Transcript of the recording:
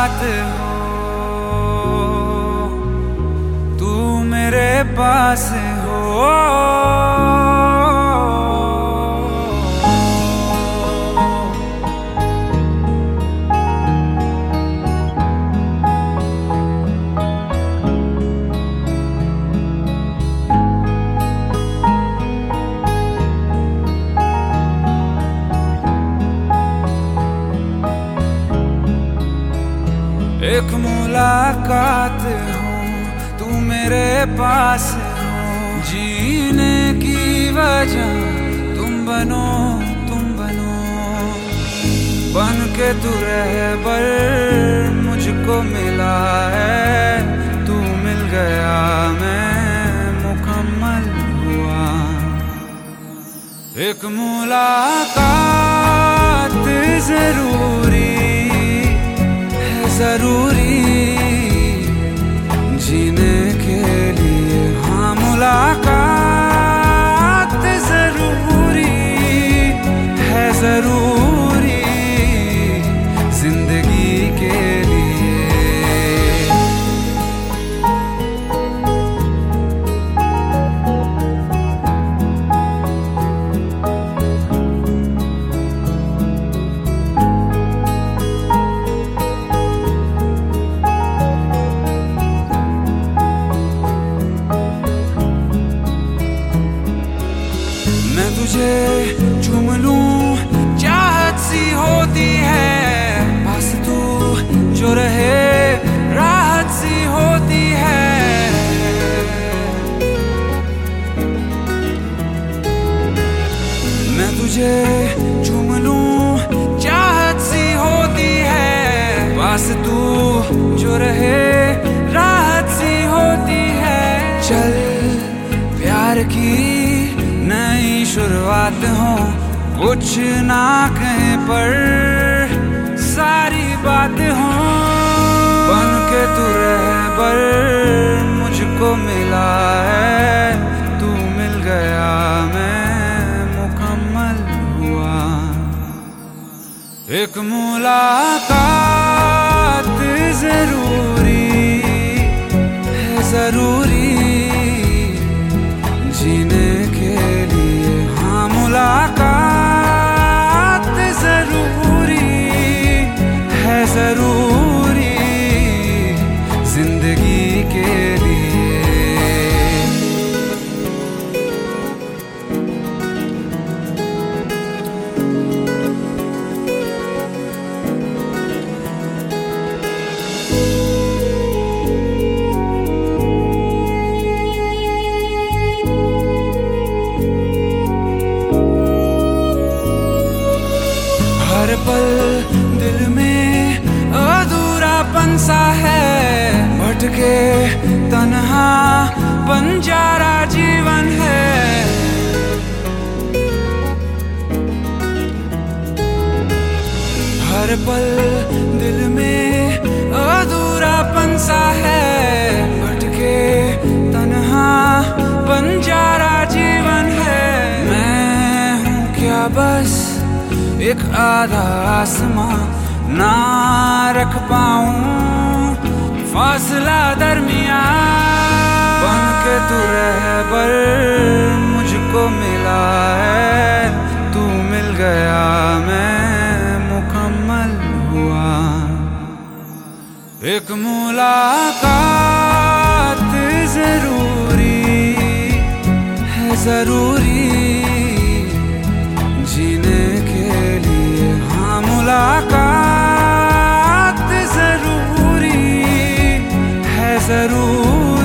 मुलाकात हो, तू मेरे पास हो। एक मुलाकात हो, तू मेरे पास हो, जीने की वजह तुम बनो, तुम बनो। बन के तू रहबर मुझको मिला है, तू मिल गया मैं मुकम्मल हुआ। एक मुलाकात जरूरी जरूरी जीने के लिए, हाँ मुलाकात जरूरी है, जरूरी जिंदगी के लिए। मैं तुझे चूम लूं चाहत सी होती है, बस तू जो रहे राहत सी होती है। मैं तुझे चूम लूं चाहत सी होती है, बस तू जो रहे राहत सी होती है। चल प्यार की नई शुरुआत हो, कुछ ना कहे पर सारी बात हो। बन के तू रहबर मुझको मिला है, तू मिल गया मैं मुकम्मल हुआ। एक मुलाकात जरूरी है, जरूरी जीने के लिए, हाँ मुलाकात जरूरी है, जरूरी जिंदगी के लिए। हर पल दिल में अधूरापन सा है, भटके तन्हा बंजारा जीवन है। हर पल दिल में अधूरापन सा है, भटके तन्हा बंजारा जीवन है। मैं हूँ क्या बस एक आधा आसमां, ना रख पाऊं फासला दरमियां। बन के तू रहबर मुझको मिला है, तू मिल गया मैं मुकम्मल हुआ। एक मुलाकात जरूरी है, जरूरी जीने के लिए, हाँ मुलाकात जरूरी है, जरूरी